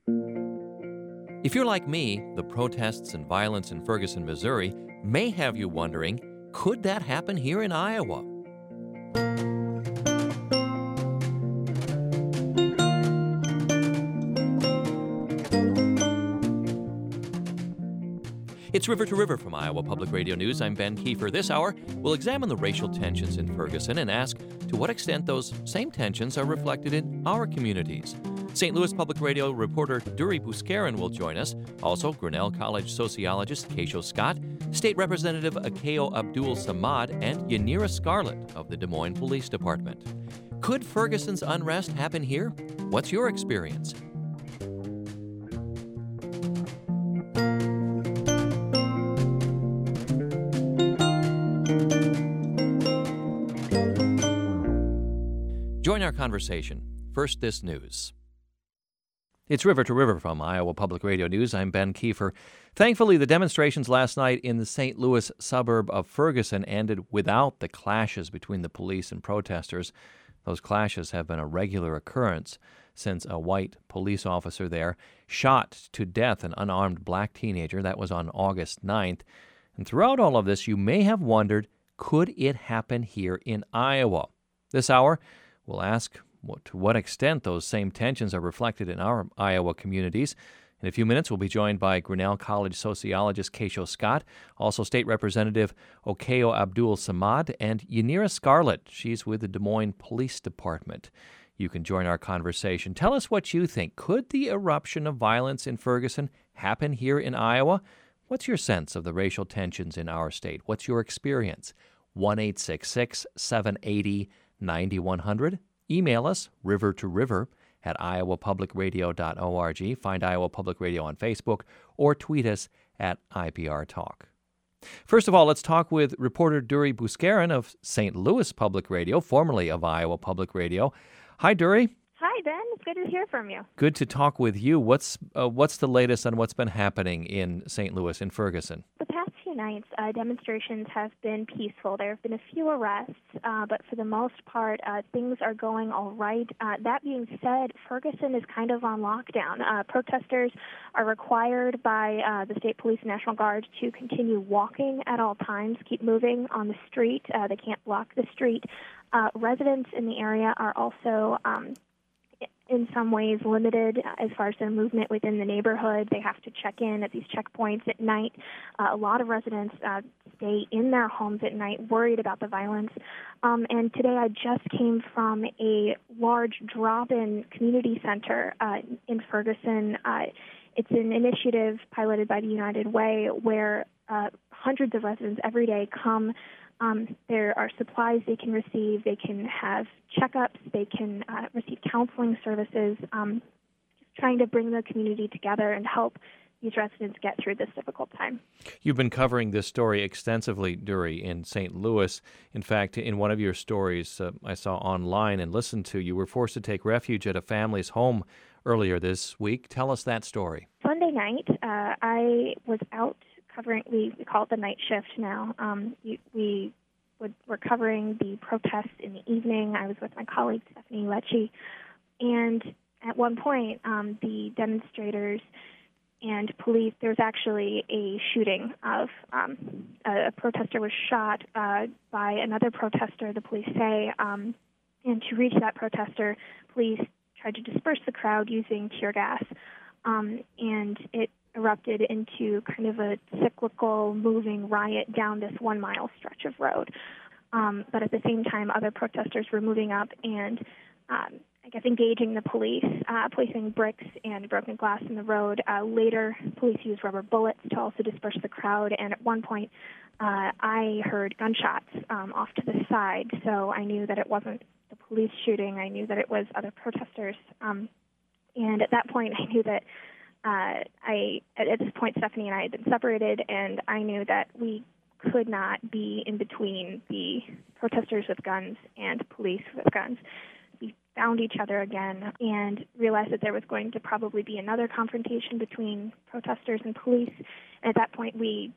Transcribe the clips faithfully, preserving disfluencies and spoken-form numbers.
If you're like me, the protests and violence in Ferguson, Missouri may have you wondering, could that happen here in Iowa? It's River to River from Iowa Public Radio News. I'm Ben Kiefer. This hour, we'll examine the racial tensions in Ferguson and ask to what extent those same tensions are reflected in our communities. Saint Louis Public Radio reporter Duri Bouskarin will join us. Also, Grinnell College sociologist Keisho Scott, State Representative Akeo Abdul Samad, and Yanira Scarlett of the Des Moines Police Department. Could Ferguson's unrest happen here? What's your experience? Join our conversation. First, this news. It's River to River from Iowa Public Radio News. I'm Ben Kiefer. Thankfully, the demonstrations last night in the Saint Louis suburb of Ferguson ended without the clashes between the police and protesters. Those clashes have been a regular occurrence since a white police officer there shot to death an unarmed black teenager. That was on August ninth. And throughout all of this, you may have wondered, could it happen here in Iowa? This hour, we'll ask what, to what extent those same tensions are reflected in our Iowa communities. In a few minutes, we'll be joined by Grinnell College sociologist Keisho Scott, also State Representative Akeo Abdul Samad, and Yanira Scarlett. She's with the Des Moines Police Department. You can join our conversation. Tell us what you think. Could the eruption of violence in Ferguson happen here in Iowa? What's your sense of the racial tensions in our state? What's your experience? one eight six six, seven eight zero, nine one zero zero. Email us, river to river at iowa public radio dot org. Find Iowa Public Radio on Facebook or tweet us at I P R Talk. First of all, let's talk with reporter Duri Bouskarin of Saint Louis Public Radio, formerly of Iowa Public Radio. Hi, Duri. Hi, Ben. It's good to hear from you. Good to talk with you. What's uh, what's the latest on what's been happening in Saint Louis, in Ferguson? The past few nights, uh, demonstrations have been peaceful. There have been a few arrests, uh, but for the most part, uh, things are going all right. Uh, that being said, Ferguson is kind of on lockdown. Uh, protesters are required by uh, the State Police and National Guard to continue walking at all times, keep moving on the street. Uh, they can't block the street. Uh, residents in the area are also um, in some ways limited as far as their movement within the neighborhood. They have to check in at these checkpoints at night. Uh, a lot of residents uh, stay in their homes at night worried about the violence. Um, and today I just came from a large drop-in community center uh, in Ferguson. Uh, it's an initiative piloted by the United Way where uh, hundreds of residents every day come. Um, there are supplies they can receive. They can have checkups. They can uh, receive counseling services, um, just trying to bring the community together and help these residents get through this difficult time. You've been covering this story extensively, Duri, in Saint Louis. In fact, in one of your stories uh, I saw online and listened to, you were forced to take refuge at a family's home earlier this week. Tell us that story. Sunday night, uh, I was out covering, we, we call it the night shift now. Um, we we would, were covering the protests in the evening. I was with my colleague, Stephanie Lecce. And at one point, um, the demonstrators and police, there was actually a shooting of um, a, a protester was shot uh, by another protester, the police say. Um, and to reach that protester, police tried to disperse the crowd using tear gas. Um, and it erupted into kind of a cyclical moving riot down this one-mile stretch of road. Um, but at the same time, other protesters were moving up and, um, I guess, engaging the police, uh, placing bricks and broken glass in the road. Uh, later, police used rubber bullets to also disperse the crowd, and at one point, uh, I heard gunshots um, off to the side, so I knew that it wasn't the police shooting. I knew that it was other protesters. Um, and at that point, I knew that Uh, I at, at this point, Stephanie and I had been separated, and I knew that we could not be in between the protesters with guns and police with guns. We found each other again and realized that there was going to probably be another confrontation between protesters and police. And at that point, we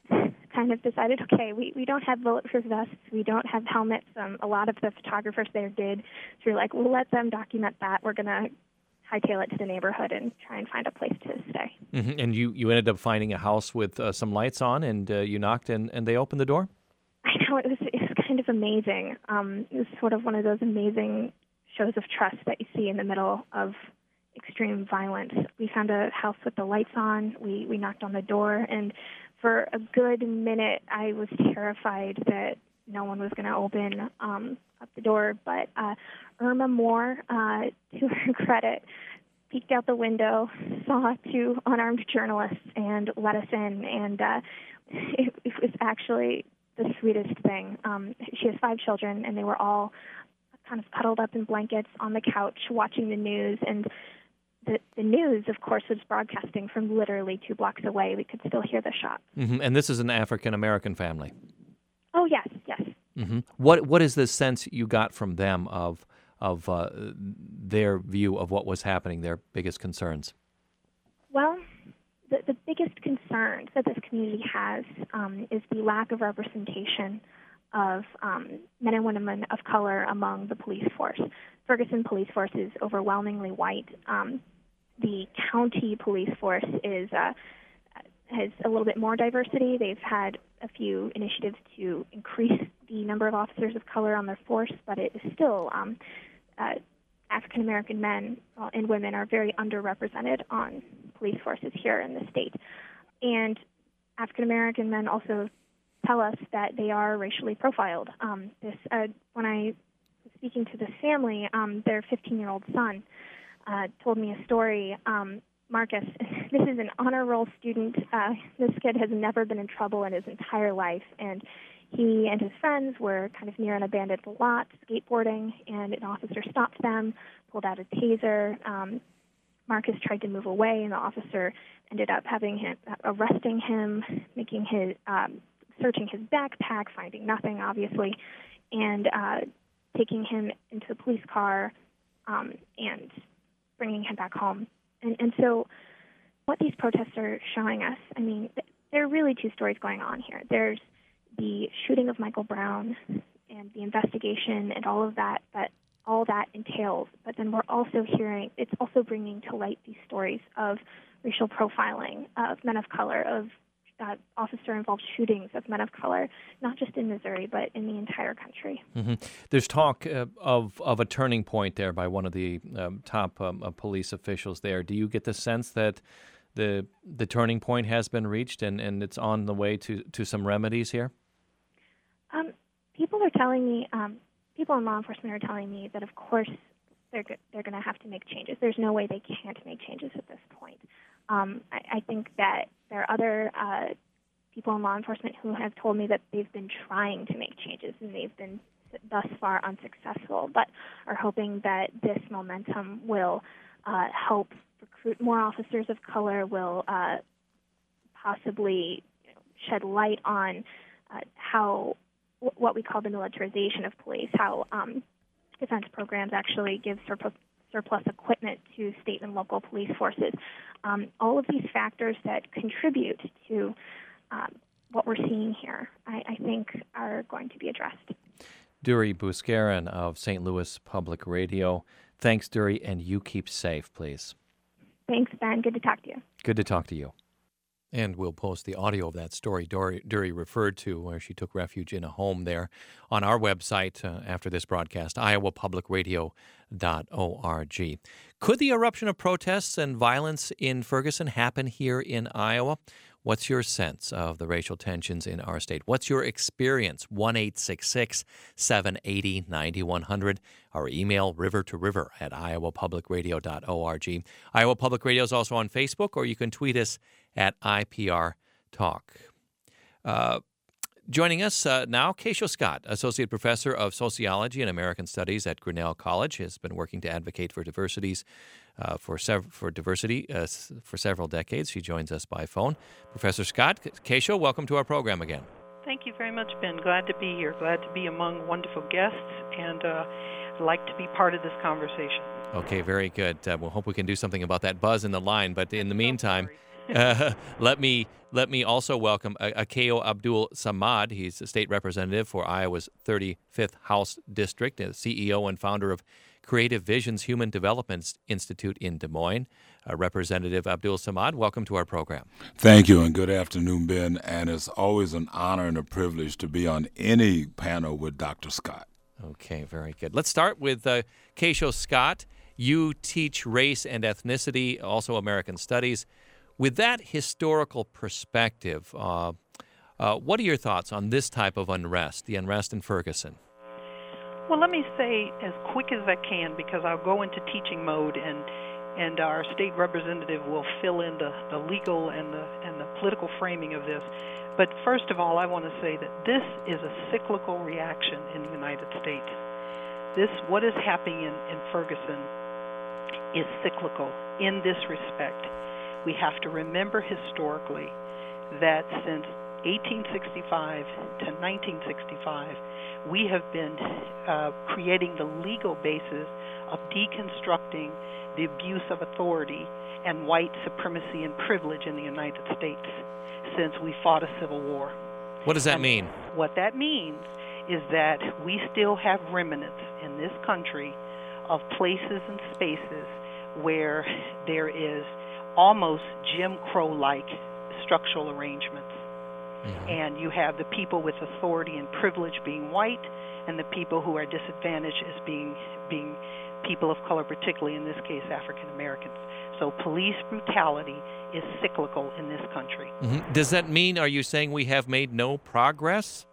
kind of decided, okay, we, we don't have bulletproof vests, we don't have helmets. Um, a lot of the photographers there did. So we're like, we'll let them document that. We're going to hightail it to the neighborhood and try and find a place to stay. Mm-hmm. And you, you ended up finding a house with uh, some lights on, and uh, you knocked, and, and they opened the door? I know, it was, it was kind of amazing. Um, it was sort of one of those amazing shows of trust that you see in the middle of extreme violence. We found a house with the lights on. We, we knocked on the door, and for a good minute, I was terrified that no one was going to open um, up the door. But uh, Irma Moore, uh, to her credit, peeked out the window, saw two unarmed journalists, and let us in. And uh, it, it was actually the sweetest thing. Um, she has five children, and they were all kind of cuddled up in blankets on the couch watching the news. And the, the news, of course, was broadcasting from literally two blocks away. We could still hear the shots. Mm-hmm. And this is an African-American family? Oh, yes, yes. Mm-hmm. What What is the sense you got from them of of uh, their view of what was happening, their biggest concerns? Well, the, the biggest concerns that this community has um, is the lack of representation of um, men and women of color among the police force. Ferguson police force is overwhelmingly white. Um, the county police force is uh, has a little bit more diversity. They've had a few initiatives to increase the number of officers of color on their force, but it is still um, uh, African-American men and women are very underrepresented on police forces here in the state. And African-American men also tell us that they are racially profiled. Um, this, uh, when I was speaking to this family, um, their fifteen-year-old son uh, told me a story. Um, Marcus, this is an honor roll student. Uh, this kid has never been in trouble in his entire life, and he and his friends were kind of near an abandoned lot skateboarding, and an officer stopped them, pulled out a taser. Um, Marcus tried to move away, and the officer ended up having him arresting him, making his um, searching his backpack, finding nothing, obviously, and uh, taking him into the police car um, and bringing him back home. And, and so what these protests are showing us, I mean, there are really two stories going on here. There's the shooting of Michael Brown and the investigation and all of that, that all that entails. But then we're also hearing, it's also bringing to light these stories of racial profiling of men of color, of uh, officer-involved shootings of men of color, not just in Missouri, but in the entire country. Mm-hmm. There's talk uh, of of a turning point there by one of the um, top um, uh, police officials there. Do you get the sense that the the turning point has been reached and, and it's on the way to, to some remedies here? Um, people are telling me, um, people in law enforcement are telling me that, of course, they're go- they're going to have to make changes. There's no way they can't make changes at this point. Um, I, I think that there are other uh, people in law enforcement who have told me that they've been trying to make changes and they've been thus far unsuccessful, but are hoping that this momentum will uh, help recruit more officers of color, will uh, possibly shed light on uh, how what we call the militarization of police, how um, defense programs actually give surplus, surplus equipment to state and local police forces. Um, all of these factors that contribute to um, what we're seeing here, I, I think, are going to be addressed. Dury Bouskeren of Saint Louis Public Radio. Thanks, Dury, and you keep safe, please. Thanks, Ben. Good to talk to you. Good to talk to you. And we'll post the audio of that story Dury, Dury referred to, where she took refuge in a home there, on our website uh, after this broadcast, iowa public radio dot org. Could the eruption of protests and violence in Ferguson happen here in Iowa? What's your sense of the racial tensions in our state? What's your experience? one eight six six, seven eight zero, nine one zero zero. Our email, river to river at iowa public radio dot org. Iowa Public Radio is also on Facebook, or you can tweet us at I P R Talk. Uh, joining us uh, now, Keisha Scott, Associate Professor of Sociology and American Studies at Grinnell College, has been working to advocate for diversities uh, for sev- for diversity uh, for several decades. She joins us by phone. Professor Scott, Keisha, welcome to our program again. Thank you very much, Ben. Glad to be here. Glad to be among wonderful guests, and uh, like to be part of this conversation. Okay, very good. Uh, we'll hope we can do something about that buzz in the line. But in the meantime, uh, let me let me also welcome uh, Akeo Abdul Samad. He's a state representative for Iowa's thirty-fifth House District, a C E O and founder of Creative Visions Human Development Institute in Des Moines. Uh, Representative Abdul Samad, welcome to our program. Thank you, and good afternoon, Ben. And it's always an honor and a privilege to be on any panel with Doctor Scott. Okay, very good. Let's start with uh, Keisho Scott. You teach race and ethnicity, also American studies. With that historical perspective, uh, uh, what are your thoughts on this type of unrest, the unrest in Ferguson? Well, let me say as quick as I can, because I'll go into teaching mode, and and our state representative will fill in the, the legal and the and the political framing of this. But first of all, I want to say that this is a cyclical reaction in the United States. This, what is happening in, in Ferguson, is cyclical in this respect. We have to remember historically that since eighteen sixty-five to nineteen sixty-five, we have been uh, creating the legal basis of deconstructing the abuse of authority and white supremacy and privilege in the United States since we fought a civil war. What does that and mean? What that means is that we still have remnants in this country of places and spaces where there is almost Jim Crow-like structural arrangements. Mm-hmm. And you have the people with authority and privilege being white, and the people who are disadvantaged as being being people of color, particularly in this case African Americans. So police brutality is cyclical in this country. Mm-hmm. Does that mean, are you saying we have made no progress?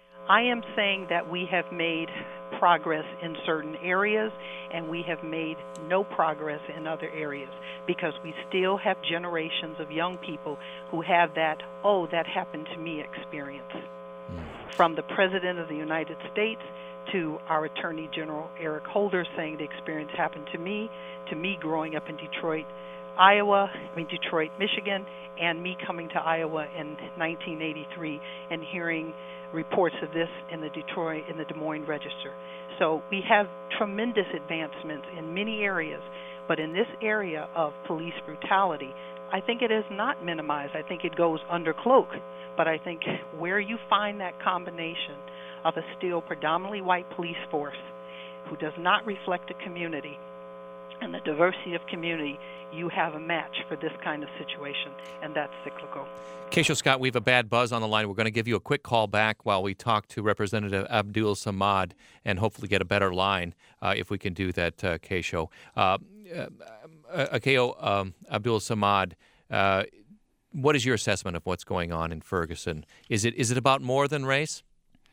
I am saying that we have made progress in certain areas, and we have made no progress in other areas, because we still have generations of young people who have that, oh, that happened to me experience. Mm. From the President of the United States to our Attorney General Eric Holder saying the experience happened to me, to me growing up in Detroit, Iowa, I mean Detroit, Michigan, and me coming to Iowa in nineteen eighty-three and hearing reports of this in the Detroit, in the Des Moines Register. So we have tremendous advancements in many areas, but in this area of police brutality, I think it is not minimized. I think it goes under cloak. But I think where you find that combination of a still predominantly white police force who does not reflect the community and the diversity of community, you have a match for this kind of situation, and that's cyclical. Keisho Scott, we have a bad buzz on the line. We're going to give you a quick call back while we talk to Representative Abdul Samad and hopefully get a better line uh, if we can do that, uh, Keisho. Uh, uh, uh, Keisho, um, Abdul Samad, uh, what is your assessment of what's going on in Ferguson? Is it is it about more than race?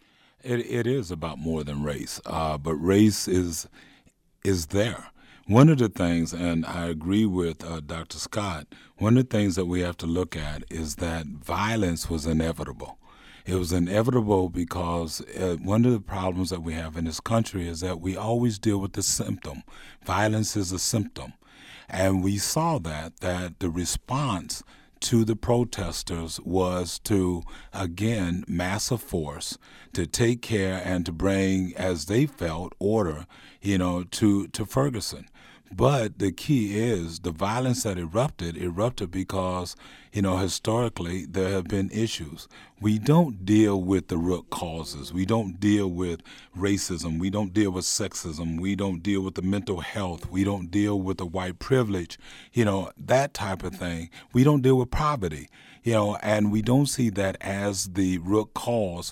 It, it is about more than race, uh, but race is is there. One of the things, and I agree with uh, Doctor Scott, one of the things that we have to look at is that violence was inevitable. It was inevitable because uh, one of the problems that we have in this country is that we always deal with the symptom. Violence is a symptom. And we saw that, that the response to the protesters was to, again, massive force, to take care and to bring, as they felt, order, you know, to, to Ferguson. But the key is the violence that erupted, erupted because, you know, historically there have been issues. We don't deal with the root causes. We don't deal with racism. We don't deal with sexism. We don't deal with the mental health. We don't deal with the white privilege, you know, that type of thing. We don't deal with poverty, you know, and we don't see that as the root cause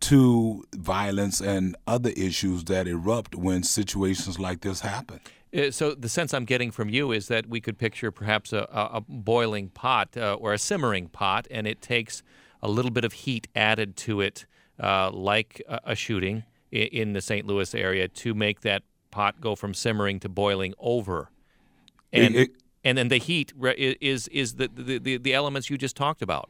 to violence and other issues that erupt when situations like this happen. Uh, so the sense I'm getting from you is that we could picture perhaps a, a boiling pot uh, or a simmering pot, and it takes a little bit of heat added to it, uh, like a, a shooting in, in the Saint Louis area, to make that pot go from simmering to boiling over. And it, it, and then the heat is is the, the, the, the elements you just talked about.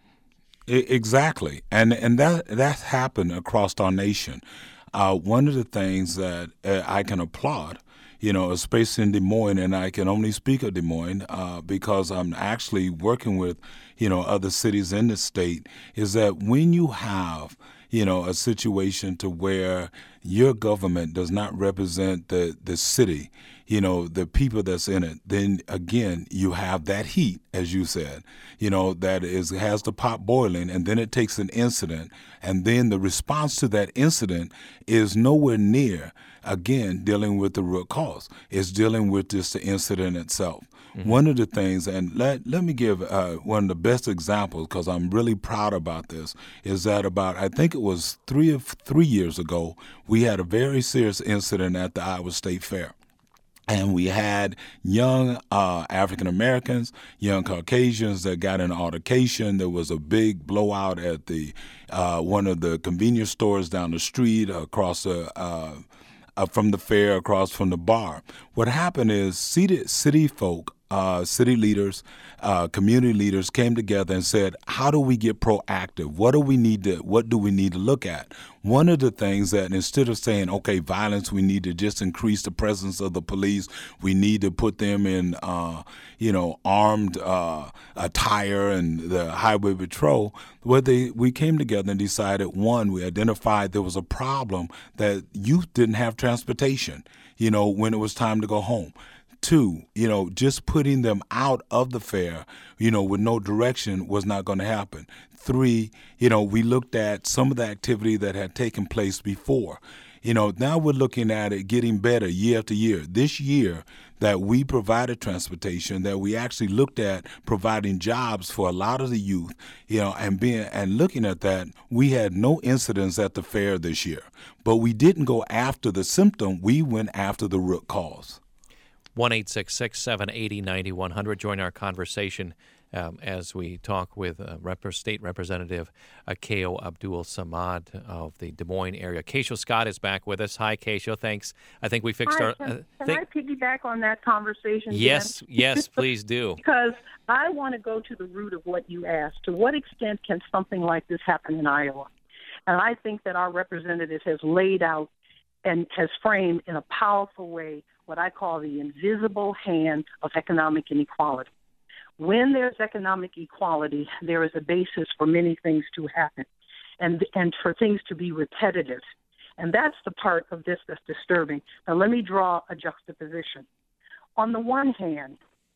Exactly, and and that that's happened across our nation. Uh, one of the things that uh, I can applaud, you know, especially in Des Moines, and I can only speak of Des Moines uh, because I'm actually working with, you know, other cities in the state, is that when you have, you know, a situation to where your government does not represent the, the city, you know, the people that's in it, then again, you have that heat, as you said, you know, that is has the pot boiling, and then it takes an incident, and then the response to that incident is nowhere near again, dealing with the root cause. It's dealing with just the incident itself. Mm-hmm. One of the things, and let, let me give uh, one of the best examples, because I'm really proud about this, is that about, I think it was three of three years ago, we had a very serious incident at the Iowa State Fair. And we had young uh, African Americans, young Caucasians that got in an altercation. There was a big blowout at the uh, one of the convenience stores down the street across the, uh, uh, from the fair, across from the bar. What happened is city, city folk, uh, city leaders, uh, community leaders came together and said, how do we get proactive? What do we need to, what do we need to look at? One of the things that instead of saying, okay, violence, we need to just increase the presence of the police. We need to put them in, uh, you know, armed uh, attire and the highway patrol. What they, we came together and decided, one, we identified there was a problem that youth didn't have transportation, you know, when it was time to go home. Two, you know, just putting them out of the fair, you know, with no direction was not going to happen. Three, you know, we looked at some of the activity that had taken place before. You know, now we're looking at it getting better year after year. This year that we provided transportation, that we actually looked at providing jobs for a lot of the youth, you know, and being and looking at that, we had no incidents at the fair this year. But we didn't go after the symptom. We went after the root cause. one eight six six, seven eight zero, nine one zero zero. Join our conversation um, as we talk with uh, Rep- State Representative Akeo Abdul Samad of the Des Moines area. Keisha Scott is back with us. Hi, Keisha. Thanks. I think we fixed Hi, our... Can, uh, can think- I piggyback on that conversation? Yes, Dan? yes, please do. Because I want to go to the root of what you asked. To what extent can something like this happen in Iowa? And I think that our representative has laid out and has framed in a powerful way what I call the invisible hand of economic inequality. When there's economic equality, there is a basis for many things to happen and and for things to be repetitive. And that's the part of this that's disturbing. Now, let me draw a juxtaposition. On the one hand,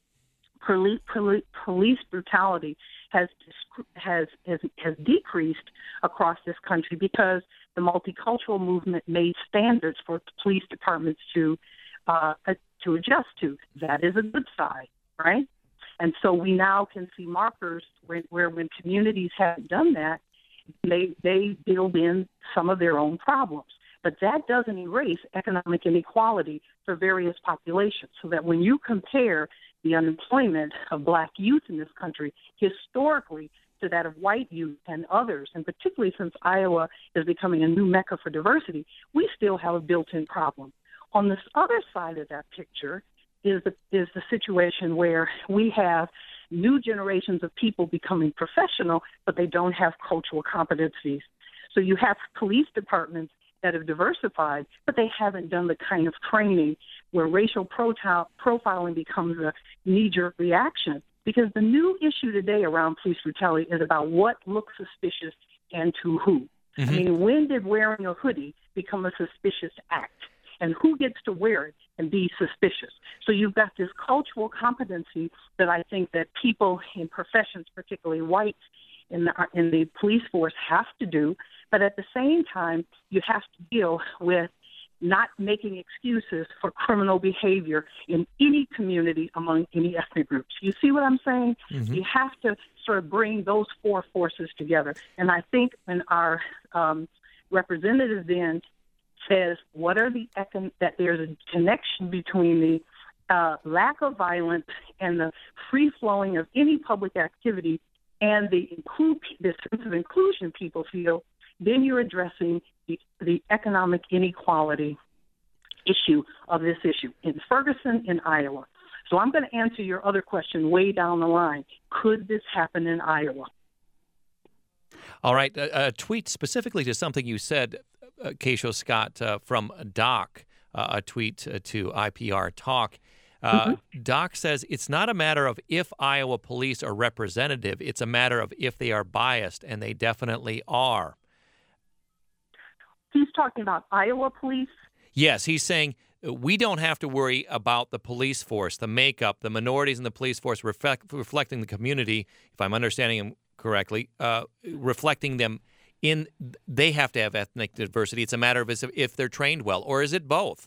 police, police brutality has, has, has, has decreased across this country because the multicultural movement made standards for police departments to Uh, to adjust to. That is a good side, right? And so we now can see markers where, where when communities haven't done that, they they build in some of their own problems. But that doesn't erase economic inequality for various populations, so that when you compare the unemployment of black youth in this country historically to that of white youth and others, and particularly since Iowa is becoming a new mecca for diversity, we still have a built-in problem. On this other side of that picture is the, is the situation where we have new generations of people becoming professional, but they don't have cultural competencies. So you have police departments that have diversified, but they haven't done the kind of training where racial pro- profiling becomes a knee-jerk reaction. Because the new issue today around police brutality is about what looks suspicious and to who. Mm-hmm. I mean, when did wearing a hoodie become a suspicious act? And who gets to wear it and be suspicious? So you've got this cultural competency that I think that people in professions, particularly white in the, in the police force, have to do. But at the same time, you have to deal with not making excuses for criminal behavior in any community among any ethnic groups. You see what I'm saying? Mm-hmm. You have to sort of bring those four forces together. And I think when our um, representative then says what are the econ- that there's a connection between the uh, lack of violence and the free flowing of any public activity and the include the sense of inclusion people feel, then you're addressing the, the economic inequality issue of this issue in Ferguson, in Iowa. So I'm going to answer your other question way down the line. Could this happen in Iowa? All right. A, a tweet specifically to something you said, uh, Keisha Scott, uh, from Doc, uh, a tweet uh, to I P R Talk. Uh, mm-hmm. Doc says it's not a matter of if Iowa police are representative. It's a matter of if they are biased, and they definitely are. He's talking about Iowa police? Yes, he's saying we don't have to worry about the police force, the makeup, the minorities in the police force reflect, reflecting the community, if I'm understanding him correctly, uh, reflecting them in they have to have ethnic diversity. It's a matter of if they're trained well, or is it both?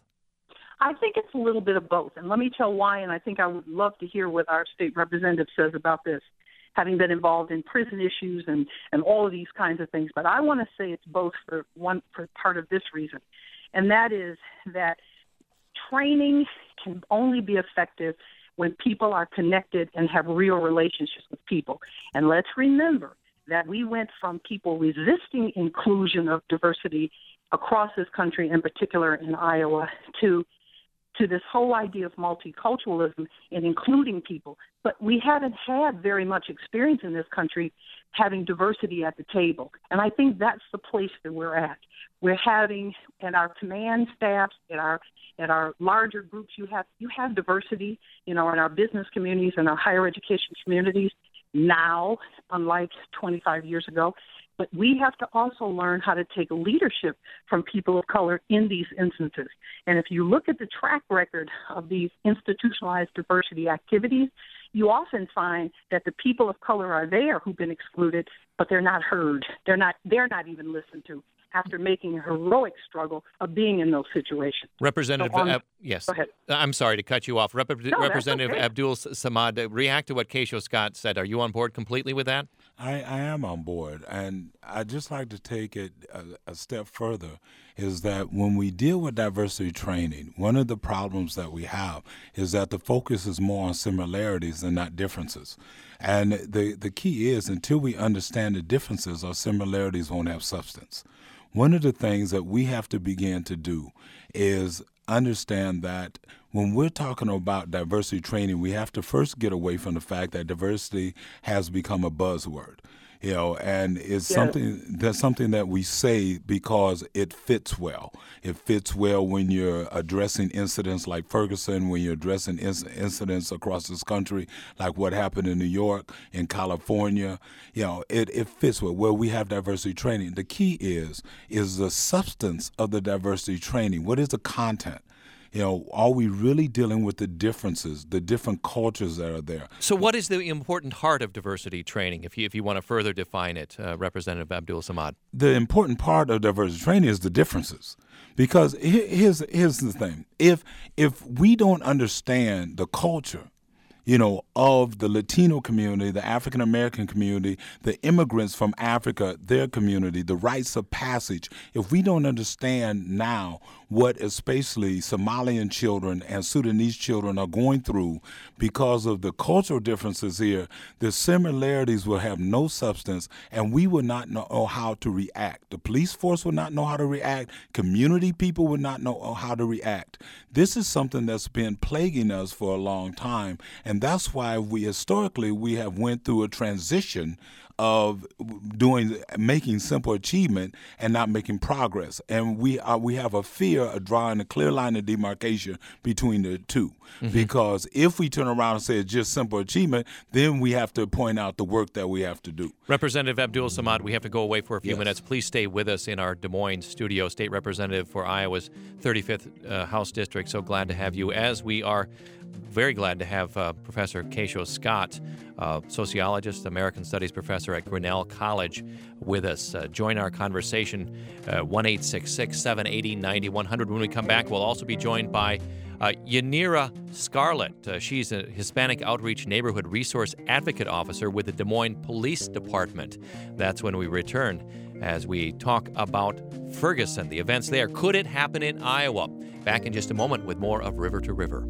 I think it's a little bit of both, and let me tell why, and I think I would love to hear what our state representative says about this, having been involved in prison issues and, and all of these kinds of things. But I want to say it's both for one for part of this reason, and that is that training can only be effective when people are connected and have real relationships with people. And let's remember that we went from people resisting inclusion of diversity across this country, in particular in Iowa, to to this whole idea of multiculturalism and including people. But we haven't had very much experience in this country having diversity at the table. And I think that's the place that we're at. We're having, at our command staffs, at our at our larger groups, you have you have diversity, you know, in our business communities and our higher education communities now, unlike twenty-five years ago. But we have to also learn how to take leadership from people of color in these instances. And if you look at the track record of these institutionalized diversity activities, you often find that the people of color are there who've been excluded, but they're not heard. They're not, they're not even listened to after making a heroic struggle of being in those situations. Representative, so on, uh, yes. Go ahead. I'm sorry to cut you off. Rep- no, Representative okay. Abdul Samad, uh, react to what Keisho Scott said. Are you on board completely with that? I, I am on board, and I'd just like to take it a, a step further, is that when we deal with diversity training, one of the problems that we have is that the focus is more on similarities and not differences. And the, the key is, until we understand the differences, our similarities won't have substance. One of the things that we have to begin to do is understand that when we're talking about diversity training, we have to first get away from the fact that diversity has become a buzzword. You know, and it's yeah. something that's something that we say because it fits well. It fits well when you're addressing incidents like Ferguson, when you're addressing inc- incidents across this country, like what happened in New York, in California. You know, it, it fits well. Where we have diversity training, the key is is the substance of the diversity training. What is the content? You know, are we really dealing with the differences, the different cultures that are there? So what is the important heart of diversity training, if you, if you want to further define it, uh, Representative Abdul Samad? The important part of diversity training is the differences. Because here's, here's the thing. If, if we don't understand the culture, you know, of the Latino community, the African American community, the immigrants from Africa, their community, the rites of passage, if we don't understand now what especially Somalian children and Sudanese children are going through because of the cultural differences here, the similarities will have no substance, and we will not know how to react. The police force will not know how to react. Community people will not know how to react. This is something that's been plaguing us for a long time, and that's why we historically we have went through a transition of doing making simple achievement and not making progress. And we are, we have a fear of drawing a clear line of demarcation between the two. Mm-hmm. Because if we turn around and say it's just simple achievement, then we have to point out the work that we have to do. Representative Abdul Samad, we have to go away for a few yes. minutes. Please stay with us in our Des Moines studio. State Representative for Iowa's thirty-fifth uh, House District. So glad to have you, as we are very glad to have uh, Professor Keisho Scott, uh, sociologist, American Studies professor at Grinnell College, with us. Uh, join our conversation, uh, one eight six six, seven eight zero, nine one zero zero. When we come back, we'll also be joined by uh, Yanira Scarlett. Uh, she's a Hispanic Outreach Neighborhood Resource Advocate Officer with the Des Moines Police Department. That's when we return, as we talk about Ferguson, the events there. Could it happen in Iowa? Back in just a moment with more of River to River.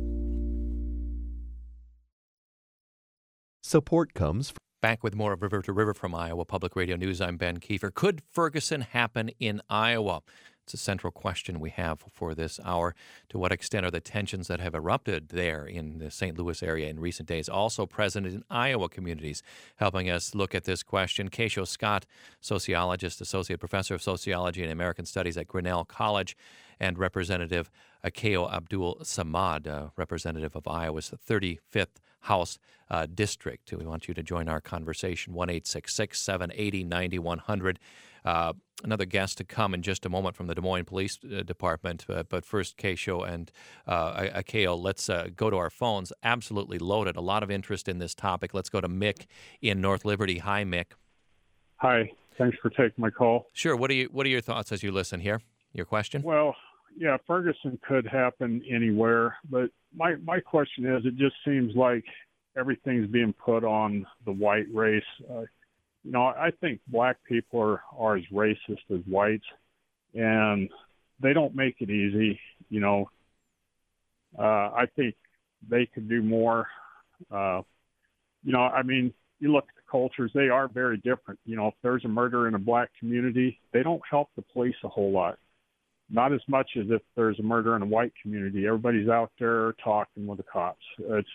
Support comes from Back with more of River to River from Iowa Public Radio News. I'm Ben Kiefer. Could Ferguson happen in Iowa? It's a central question we have for this hour. To what extent are the tensions that have erupted there in the Saint Louis area in recent days also present in Iowa communities? Helping us look at this question, Keisho Scott, sociologist, associate professor of sociology and American Studies at Grinnell College, and Representative Akeo Abdul Samad, uh, representative of Iowa's thirty-fifth House uh, District. We want you to join our conversation, one eight six six, seven eight zero, nine one zero zero. Uh, another guest to come in just a moment from the Des Moines Police uh, Department. Uh, but first, Keisho and uh, Akeo, let's uh, go to our phones. Absolutely loaded. A lot of interest in this topic. Let's go to Mick in North Liberty. Hi, Mick. Hi. Thanks for taking my call. Sure. What are you? What are your thoughts as you listen here? Your question? Well, yeah, Ferguson could happen anywhere, but my my question is, it just seems like everything's being put on the white race. Uh, you know, I think black people are, are as racist as whites, and they don't make it easy. You know, uh, I think they could do more. Uh, you know, I mean, you look at the cultures, they are very different. You know, if there's a murder in a black community, they don't help the police a whole lot. Not as much as if there's a murder in a white community. Everybody's out there talking with the cops. It's,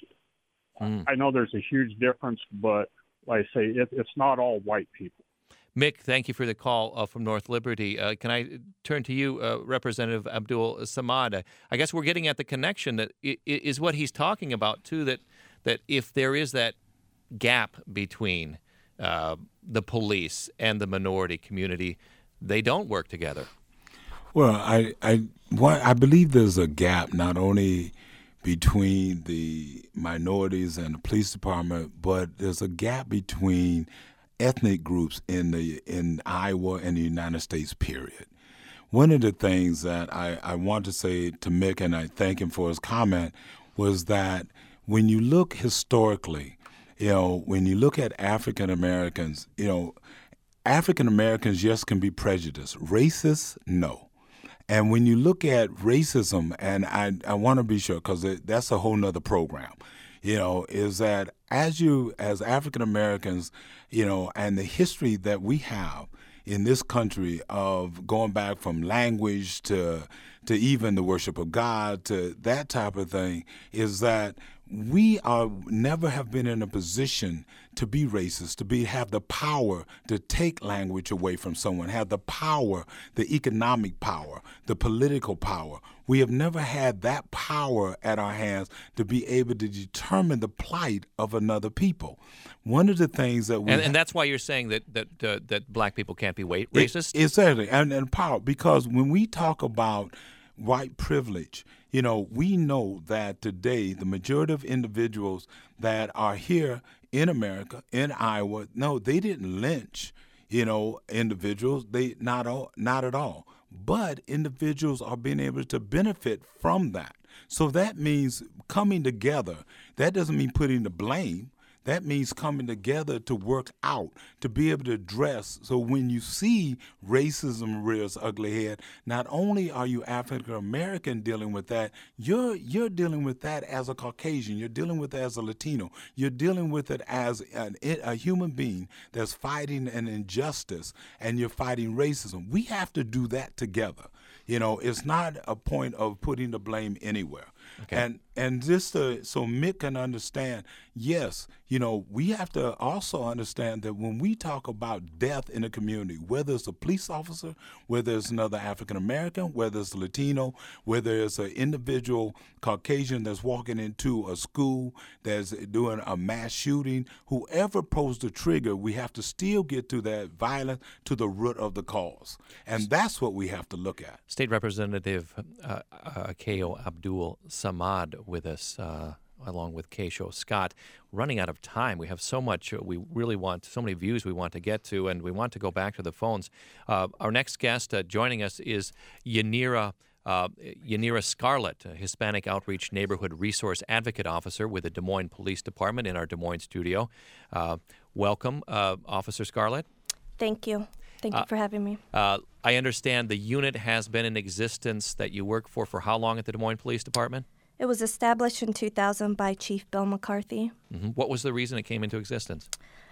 mm. I know there's a huge difference, but like I say, it, it's not all white people. Mick, thank you for the call uh, from North Liberty. Uh, can I turn to you, uh, Representative Abdul Samad? I guess we're getting at the connection that is what he's talking about, too, that, that if there is that gap between uh, the police and the minority community, they don't work together. Well, I I, what, I believe there's a gap not only between the minorities and the police department, but there's a gap between ethnic groups in the in Iowa and the United States, period. One of the things that I, I want to say to Mick, and I thank him for his comment, was that when you look historically, you know, when you look at African Americans, you know, African Americans, yes, can be prejudiced. Racist, no. And when you look at racism, and I, I want to be sure, because that's a whole nother program, you know, is that as you, as African Americans, you know, and the history that we have in this country of going back from language to to even the worship of God to that type of thing, is that we are never have been in a position to be racist, to be have the power to take language away from someone, have the power, the economic power, the political power. We have never had that power at our hands to be able to determine the plight of another people. One of the things that we and, and that's why you're saying that that uh, that black people can't be racist. It, exactly, and and power, because when we talk about white privilege, you know, we know that today the majority of individuals that are here in America, in Iowa, no, they didn't lynch, you know, individuals. They not all, not at all. But individuals are being able to benefit from that. So that means coming together. That doesn't mean putting the blame. That means coming together to work out, to be able to address. So when you see racism rear its ugly head, not only are you African American dealing with that, you're you're dealing with that as a Caucasian. You're dealing with it as a Latino. You're dealing with it as an, a human being that's fighting an injustice, and you're fighting racism. We have to do that together. You know, it's not a point of putting the blame anywhere. Okay. And and just to, so Mick can understand, yes, you know, we have to also understand that when we talk about death in a community, whether it's a police officer, whether it's another African American, whether it's a Latino, whether it's an individual Caucasian that's walking into a school that's doing a mass shooting, whoever pulls the trigger, we have to still get to that violence, to the root of the cause. And that's what we have to look at. State Representative uh, uh, K O Abdul Samad with us, uh, along with Keisho Scott. Running out of time. We have so much we really want, so many views we want to get to, and we want to go back to the phones. Uh, our next guest uh, joining us is Yanira uh, Yanira Scarlett, a Hispanic Outreach Neighborhood Resource Advocate Officer with the Des Moines Police Department in our Des Moines studio. Uh, welcome, uh, Officer Scarlett. Thank you. Thank you uh, for having me. Uh, I understand the unit has been in existence that you work for for how long at the Des Moines Police Department? It was established in two thousand by Chief Bill McCarthy. Mm-hmm. What was the reason it came into existence?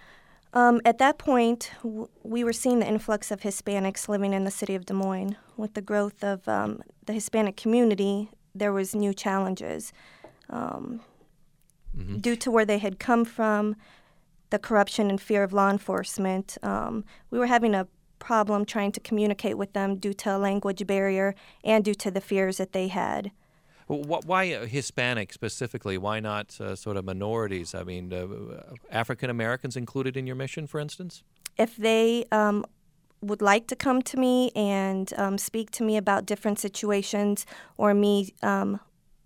Um, at that point, w- we were seeing the influx of Hispanics living in the city of Des Moines. With the growth of um, the Hispanic community, there was new challenges. Um, mm-hmm. Due to where they had come from, the corruption and fear of law enforcement, um, we were having a problem trying to communicate with them due to a language barrier and due to the fears that they had. Well, why Hispanic specifically? Why not uh, sort of minorities? I mean, uh, African Americans included in your mission, for instance? If they um, would like to come to me and um, speak to me about different situations, or me, um,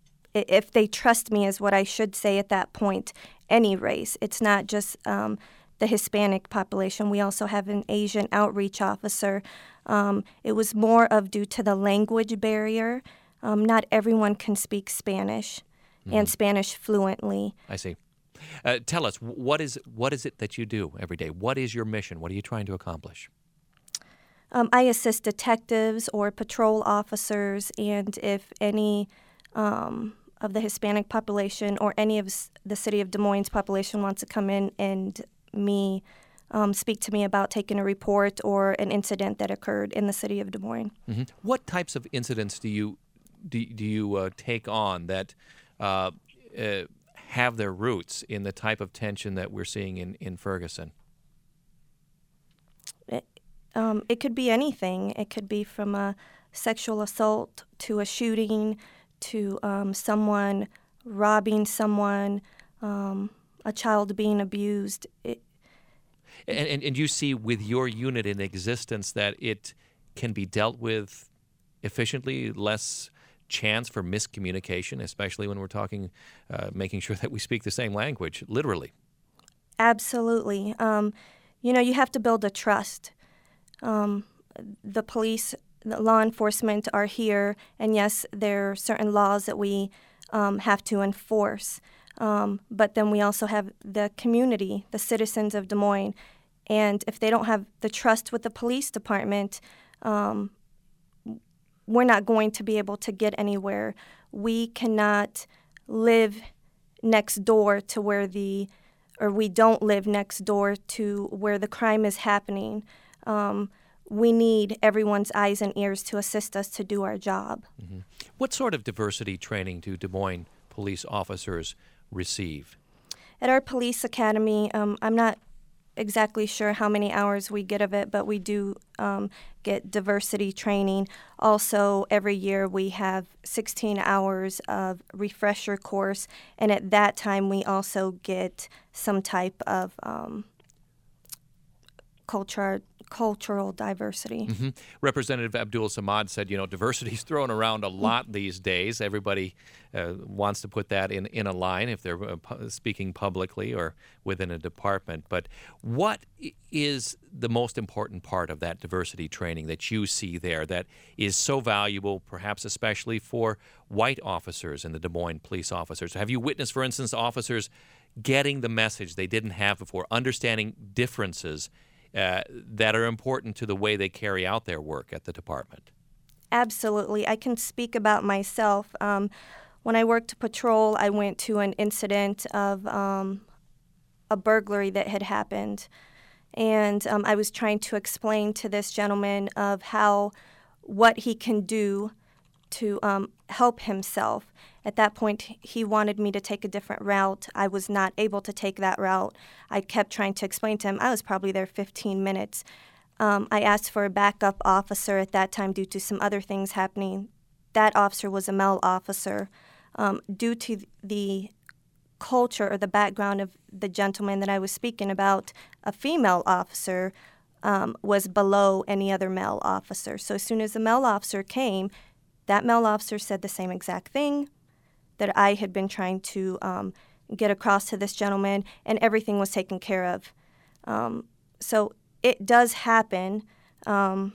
if they trust me is what I should say at that point, any race. It's not just um, the Hispanic population. We also have an Asian outreach officer. Um, it was more of due to the language barrier. Um, not everyone can speak Spanish mm-hmm. and Spanish fluently. I see. Uh, tell us, what is what is it that you do every day? What is your mission? What are you trying to accomplish? Um, I assist detectives or patrol officers, and if any um, of the Hispanic population or any of the city of Des Moines population wants to come in and me um, speak to me about taking a report or an incident that occurred in the city of Des Moines. Mm-hmm. What types of incidents do you do, do you uh, take on that uh, uh, have their roots in the type of tension that we're seeing in, in Ferguson? It, um, it could be anything. It could be from a sexual assault to a shooting to um, someone robbing someone, um, a child being abused. It, and, and, and you see with your unit in existence that it can be dealt with efficiently, less chance for miscommunication, especially when we're talking, uh, making sure that we speak the same language, literally. Absolutely. Um, you know, you have to build a trust. Um, the police, the law enforcement are here, and yes, there are certain laws that we um, have to enforce. Um, but then we also have the community, the citizens of Des Moines, and if they don't have the trust with the police department, um, we're not going to be able to get anywhere. We cannot live next door to where the, or we don't live next door to where the crime is happening. Um, we need everyone's eyes and ears to assist us to do our job. Mm-hmm. What sort of diversity training do Des Moines police officers receive? At our police academy, um, I'm not exactly sure how many hours we get of it, but we do um, get diversity training. Also, every year we have sixteen hours of refresher course, and at that time we also get some type of um, culture, cultural diversity. Mm-hmm. Representative Abdul Samad said, you know, diversity is thrown around a lot these days. Everybody uh, wants to put that in, in a line if they're uh, pu- speaking publicly or within a department. But what is the most important part of that diversity training that you see there that is so valuable, perhaps especially for white officers and the Des Moines police officers? Have you witnessed, for instance, officers getting the message they didn't have before, understanding differences Uh, that are important to the way they carry out their work at the department? Absolutely. I can speak about myself. Um, when I worked patrol, I went to an incident of um, a burglary that had happened. And um, I was trying to explain to this gentleman of how, what he can do to um, help himself. At that point, he wanted me to take a different route. I was not able to take that route. I kept trying to explain to him. I was probably there fifteen minutes. Um, I asked for a backup officer at that time due to some other things happening. That officer was a male officer. Um, due to the culture or the background of the gentleman that I was speaking about, a female officer um, was below any other male officer. So as soon as the male officer came, that male officer said the same exact thing that I had been trying to um, get across to this gentleman, and everything was taken care of. Um, so it does happen, um,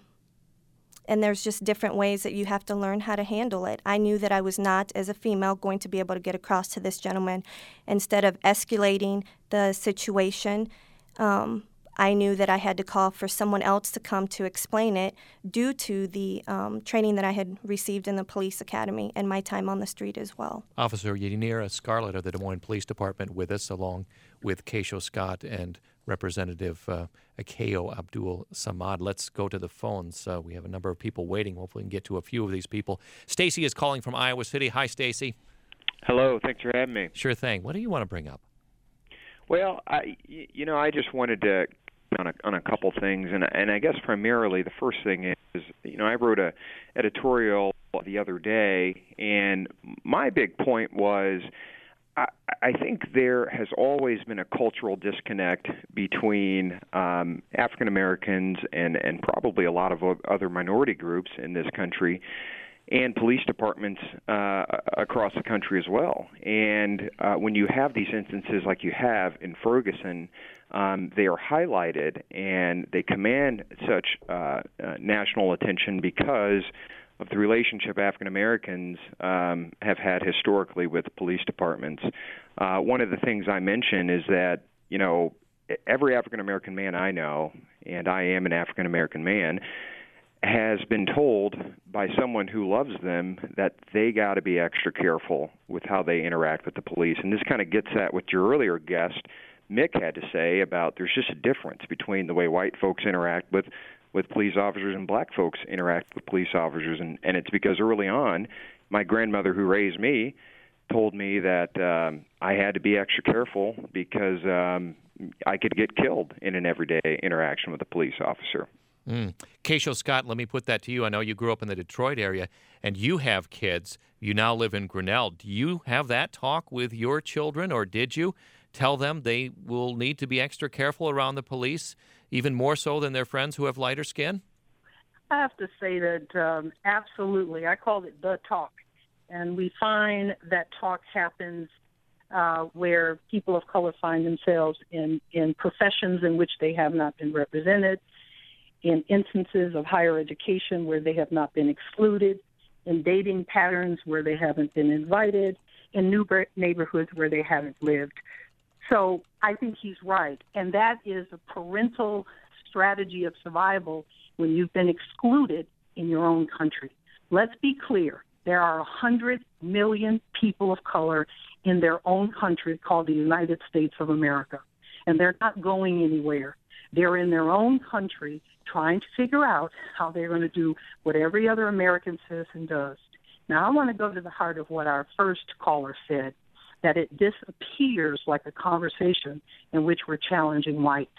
and there's just different ways that you have to learn how to handle it. I knew that I was not, as a female, going to be able to get across to this gentleman. Instead of escalating the situation, um, I knew that I had to call for someone else to come to explain it due to the um, training that I had received in the police academy and my time on the street as well. Officer Yanira Scarlett of the Des Moines Police Department with us, along with Keisho Scott and Representative uh, Akeo Abdul Samad. Let's go to the phones. Uh, we have a number of people waiting. Hopefully we can get to a few of these people. Stacy is calling from Iowa City. Hi, Stacy. Hello. Thanks for having me. Sure thing. What do you want to bring up? Well, I, you know, I just wanted to on a, on a couple things, and and I guess primarily the first thing is, you know, I wrote a editorial the other day, and my big point was I, I think there has always been a cultural disconnect between um, African Americans and and probably a lot of other minority groups in this country. and police departments uh, across the country as well. And uh, when you have these instances like you have in Ferguson, um, they are highlighted and they command such uh, uh, national attention because of the relationship African Americans um, have had historically with police departments. Uh, one of the things I mention is that, you know, every African American man I know, and I am an African American man, has been told by someone who loves them that they got to be extra careful with how they interact with the police. And this kind of gets at what your earlier guest, Mick, had to say about there's just a difference between the way white folks interact with with police officers and black folks interact with police officers. And, and it's because early on, my grandmother who raised me told me that um, I had to be extra careful because um, I could get killed in an everyday interaction with a police officer. Mm. Keisho Scott, let me put that to you. I know you grew up in the Detroit area, and you have kids. You now live in Grinnell. Do you have that talk with your children, or did you tell them they will need to be extra careful around the police, even more so than their friends who have lighter skin? I have to say that um, absolutely. I call it the talk. And we find that talk happens uh, where people of color find themselves in, in professions in which they have not been represented, in instances of higher education where they have not been excluded, in dating patterns where they haven't been invited, in new neighborhoods where they haven't lived. So I think he's right. And that is a parental strategy of survival when you've been excluded in your own country. Let's be clear. There are one hundred million people of color in their own country called the United States of America. And they're not going anywhere. They're in their own country trying to figure out how they're going to do what every other American citizen does. Now, I want to go to the heart of what our first caller said, that it disappears like a conversation in which we're challenging whites,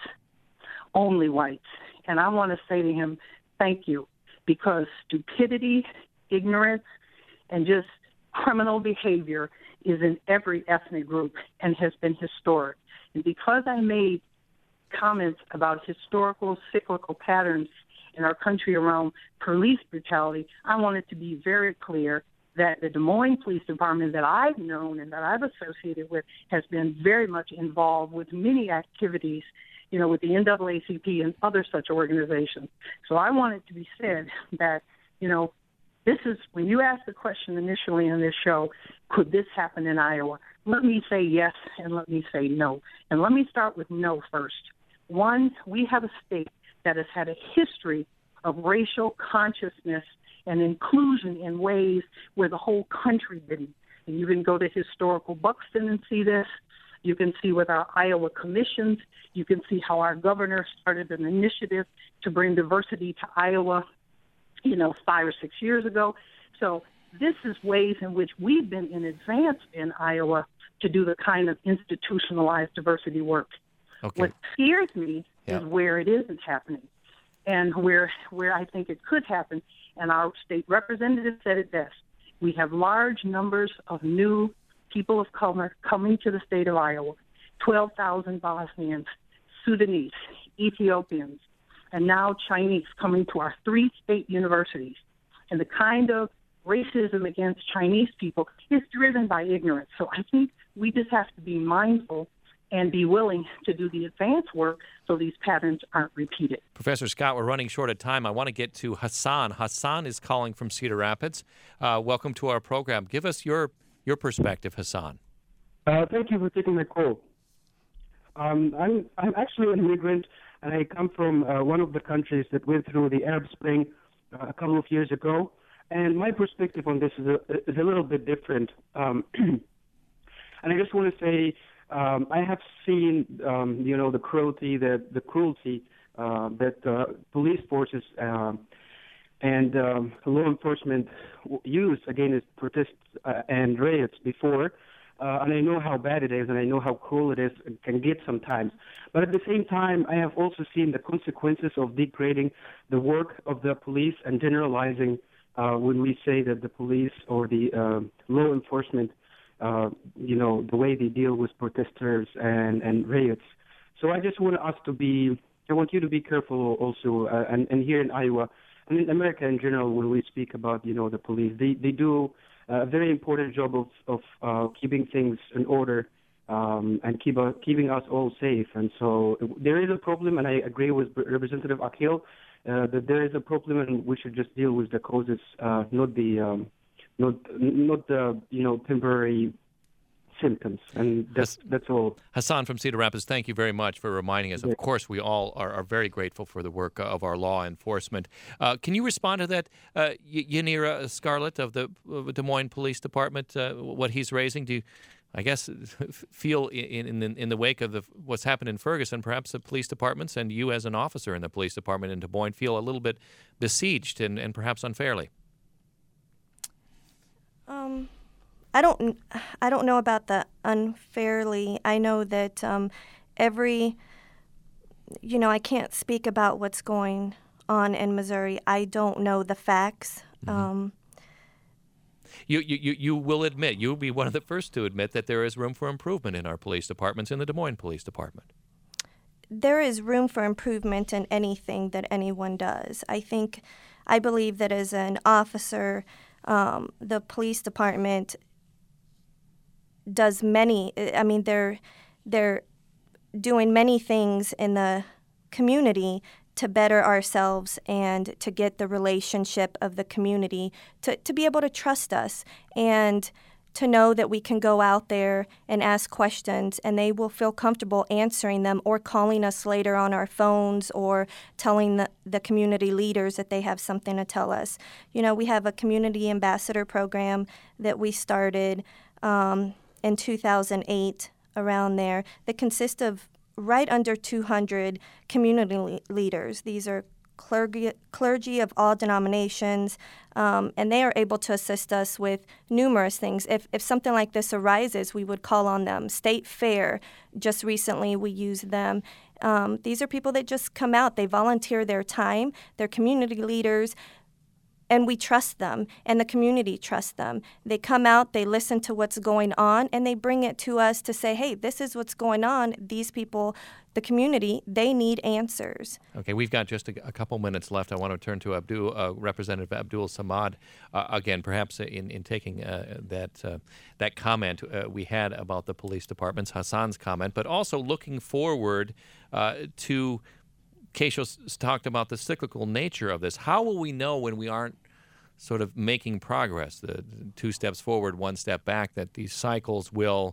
only whites. And I want to say to him, thank you, because stupidity, ignorance, and just criminal behavior is in every ethnic group and has been historic. And because I made comments about historical cyclical patterns in our country around police brutality, I wanted to be very clear that the Des Moines Police Department that I've known and that I've associated with has been very much involved with many activities, you know, with the N double A C P and other such organizations. So I want it to be said that, you know, this is, when you asked the question initially in this show, could this happen in Iowa? Let me say yes and let me say no. And let me start with no first. One, we have a state that has had a history of racial consciousness and inclusion in ways where the whole country didn't. And you can go to historical Buxton and see this. You can see with our Iowa commissions. You can see how our governor started an initiative to bring diversity to Iowa, you know, five or six years ago. So this is ways in which we've been in advance in Iowa to do the kind of institutionalized diversity work. Okay. What scares me yeah. is where it isn't happening and where where I think it could happen. And our state representative said it best. We have large numbers of new people of color coming to the state of Iowa, twelve thousand Bosnians, Sudanese, Ethiopians, and now Chinese coming to our three state universities. And the kind of racism against Chinese people is driven by ignorance. So I think we just have to be mindful and be willing to do the advanced work so these patterns aren't repeated. Professor Scott, we're running short of time. I want to get to Hassan. Hassan is calling from Cedar Rapids. Uh, welcome to our program. Give us your, your perspective, Hassan. Uh, thank you for taking my call. Um, I'm, I'm actually an immigrant, and I come from uh, one of the countries that went through the Arab Spring uh, a couple of years ago. And my perspective on this is a, is a little bit different. Um, and I just want to say, Um, I have seen, um, you know, the cruelty, the the cruelty uh, that uh, police forces uh, and um, law enforcement used against protests uh, and riots before, uh, and I know how bad it is, and I know how cruel it is and can get sometimes. But at the same time, I have also seen the consequences of degrading the work of the police and generalizing uh, when we say that the police or the uh, law enforcement Uh, you know, the way they deal with protesters and, and riots. So I just want us to be, I want you to be careful also, uh, and, and here in Iowa, I mean, America in general, when we speak about, you know, the police, they, they do a very important job of, of uh, keeping things in order um, and keep uh, keeping us all safe. And so there is a problem, and I agree with Representative Akil uh, that there is a problem, and we should just deal with the causes, uh, not the um, not not the you know temporary symptoms, and that's that's all. Hassan from Cedar Rapids, thank you very much for reminding us. Of course, we all are, are very grateful for the work of our law enforcement. Uh, can you respond to that, uh, Yanira Scarlett of the uh, Des Moines Police Department, uh, what he's raising? Do you, I guess, feel in, in, in the wake of the, what's happened in Ferguson, perhaps the police departments and you as an officer in the police department in Des Moines feel a little bit besieged and, and perhaps unfairly? Um... I don't. I don't know about the unfairly. I know that um, every. You know, I can't speak about what's going on in Missouri. I don't know the facts. Mm-hmm. Um, you, you you will admit, you'll be one of the first to admit that there is room for improvement in our police departments, in the Des Moines Police Department. There is room for improvement in anything that anyone does. I think, I believe that as an officer, um, the police department does many, I mean, they're, they're doing many things in the community to better ourselves and to get the relationship of the community to, to be able to trust us and to know that we can go out there and ask questions and they will feel comfortable answering them or calling us later on our phones or telling the, the community leaders that they have something to tell us. You know, we have a community ambassador program that we started um, in two thousand eight, around there, that consists of right under two hundred community le- leaders. These are clergy, clergy of all denominations, um, and they are able to assist us with numerous things. If, if something like this arises, we would call on them. State Fair, just recently we used them. Um, these are people that just come out. They volunteer their time. They're community leaders. And we trust them, and the community trusts them. They come out, they listen to what's going on, and they bring it to us to say, hey, this is what's going on. These people, the community, they need answers. Okay, we've got just a, a couple minutes left. I want to turn to Abdul, uh, Representative Abdul Samad. Uh, again, perhaps in, in taking uh, that, uh, that comment uh, we had about the police departments, Hassan's comment, but also looking forward uh, to Keisha's talked about the cyclical nature of this. How will we know when we aren't sort of making progress, the two steps forward, one step back, that these cycles will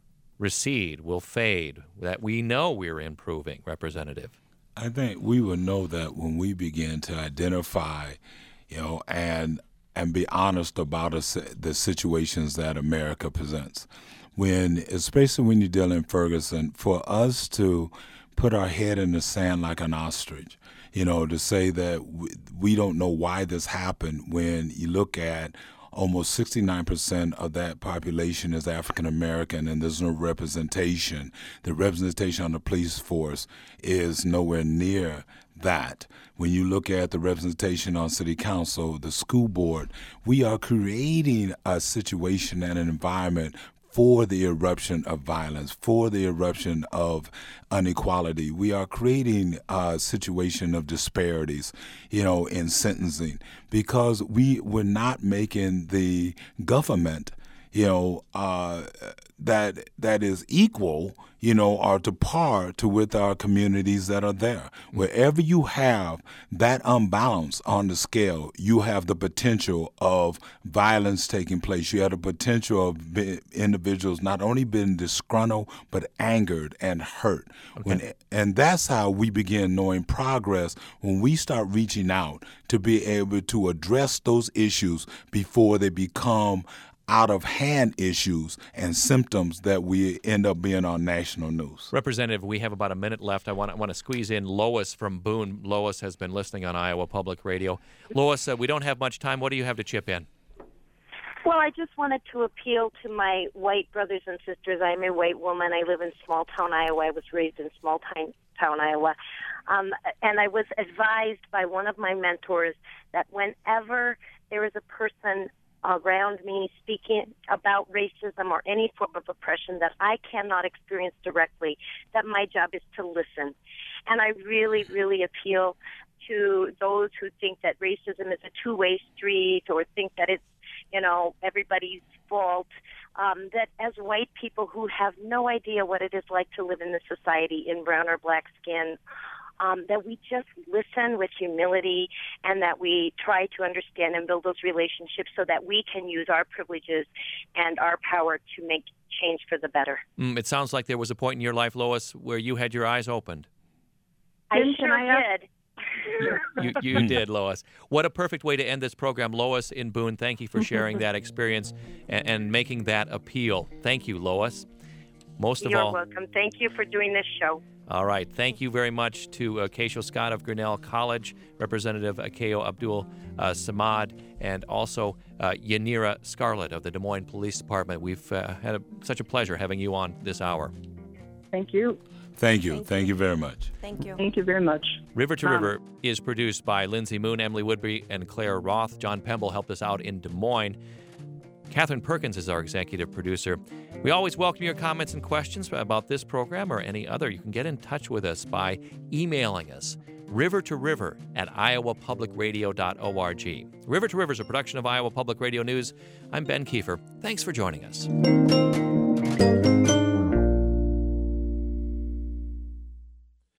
recede, will fade, that we know we're improving, Representative? I think we will know that when we begin to identify, you know, and and be honest about us, the situations that America presents. When, especially when you deal in Ferguson, for us to put our head in the sand like an ostrich, you know, to say that we, we don't know why this happened when you look at almost sixty-nine percent of that population is African American and there's no representation. The representation on the police force is nowhere near that. When you look at the representation on city council, the school board, we are creating a situation and an environment for the eruption of violence, for the eruption of inequality. We are creating a situation of disparities, you know, in sentencing, because we were not making the government, you know, uh, that that is equal, you know, or to par to with our communities that are there. Wherever you have that unbalance on the scale, you have the potential of violence taking place. You have the potential of be, individuals not only being disgruntled, but angered and hurt. Okay. When, and that's how we begin knowing progress, when we start reaching out to be able to address those issues before they become out-of-hand issues and symptoms that we end up being on national news. Representative, we have about a minute left. I want, I want to squeeze in Lois from Boone. Lois has been listening on Iowa Public Radio. Lois, uh, we don't have much time. What do you have to chip in? Well, I just wanted to appeal to my white brothers and sisters. I'm a white woman. I live in small-town Iowa. I was raised in small-town Iowa. Um, and I was advised by one of my mentors that whenever there is a person around me speaking about racism or any form of oppression that I cannot experience directly, that my job is to listen. And I really, really appeal to those who think that racism is a two-way street or think that it's, you know, everybody's fault, um, that as white people who have no idea what it is like to live in this society in brown or black skin, um, that we just listen with humility and that we try to understand and build those relationships so that we can use our privileges and our power to make change for the better. Mm, it sounds like there was a point in your life, Lois, where you had your eyes opened. I sure did. You, you did, Lois. What a perfect way to end this program. Lois in Boone, thank you for sharing that experience and, and making that appeal. Thank you, Lois. Most of You're all, welcome. Thank you for doing this show. All right. Thank you very much to uh, Keisho Scott of Grinnell College, Representative Akeo Abdul uh, Samad, and also uh, Yanira Scarlett of the Des Moines Police Department. We've uh, had a, such a pleasure having you on this hour. Thank you. Thank you. Thank Thank you. you very much. Thank you. Thank you very much. River to Um, River is produced by Lindsay Moon, Emily Woodbury, and Claire Roth. John Pemble helped us out in Des Moines. Catherine Perkins is our executive producer. We always welcome your comments and questions about this program or any other. You can get in touch with us by emailing us, river to river at iowa public radio dot org. River to River is a production of Iowa Public Radio News. I'm Ben Kiefer. Thanks for joining us.